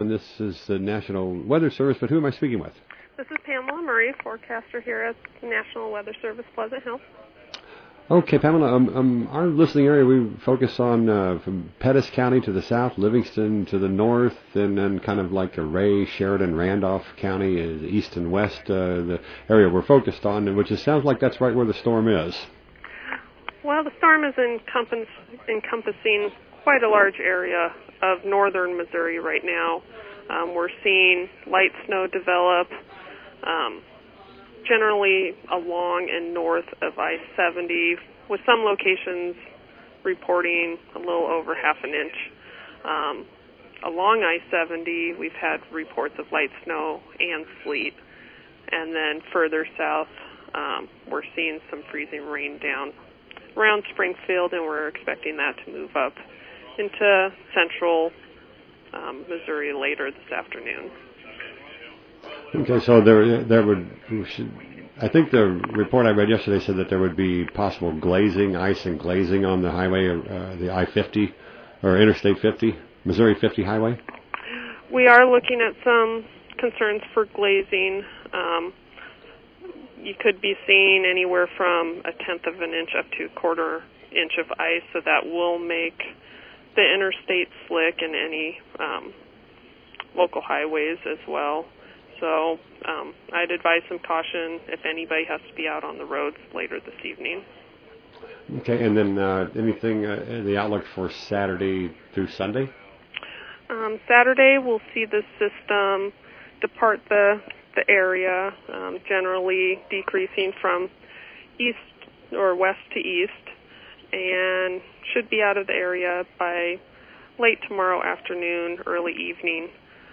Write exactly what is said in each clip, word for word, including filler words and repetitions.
And this is the National Weather Service, but who am I speaking with? This is Pamela Murray, forecaster here at the National Weather Service, Pleasant Hill. Okay, Pamela, um, um, our listening area, we focus on uh, from Pettis County to the south, Livingston to the north, and then kind of like a Ray, Sheridan, Randolph County, uh, east and west, uh, the area we're focused on, which is, sounds like that's right where the storm is. Well, the storm is encompass, encompassing quite a large area of northern Missouri right now. Um, we're seeing light snow develop um, generally along and north of I seventy, with some locations reporting a little over half an inch. Um, along I seventy, we've had reports of light snow and sleet. And then further south, um, we're seeing some freezing rain down around Springfield, and we're expecting that to move up into central um, Missouri later this afternoon. Okay, so there, there would, I think the report I read yesterday said that there would be possible glazing, ice and glazing on the highway, uh, the I fifty, or Interstate fifty, Missouri fifty highway? We are looking at some concerns for glazing. Um, you could be seeing anywhere from a tenth of an inch up to a quarter inch of ice, so that will make the interstate slick and any um, local highways as well. So um, I'd advise some caution if anybody has to be out on the roads later this evening. Okay, and then uh, anything, uh, in the outlook for Saturday through Sunday? Um, Saturday, we'll see the system depart the the area, um, generally decreasing from east or west to east, and should be out of the area by late tomorrow afternoon, early evening.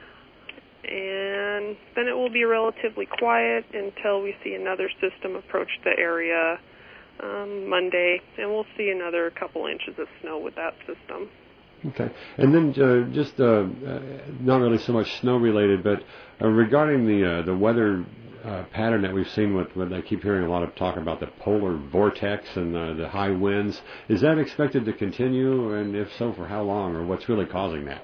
And then it will be relatively quiet until we see another system approach the area um, Monday, and we'll see another couple inches of snow with that system. Okay. And then uh, just uh, uh, not really so much snow related, but uh, regarding the uh, the weather uh, pattern that we've seen with, with, I keep hearing a lot of talk about the polar vortex and uh, the high winds. Is that expected to continue, and if so, for how long, or what's really causing that?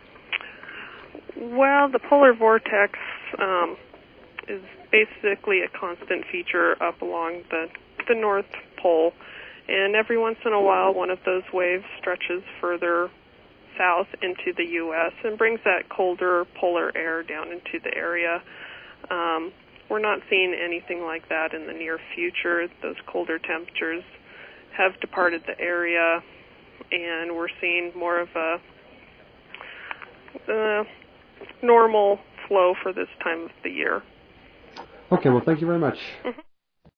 Well, the polar vortex um, is basically a constant feature up along the, the North Pole, and every once in a while one of those waves stretches further south into the U S and brings that colder polar air down into the area. Um, we're not seeing anything like that in the near future. Those colder temperatures have departed the area, and we're seeing more of a uh, normal flow for this time of the year. Okay, well, thank you very much. Mm-hmm.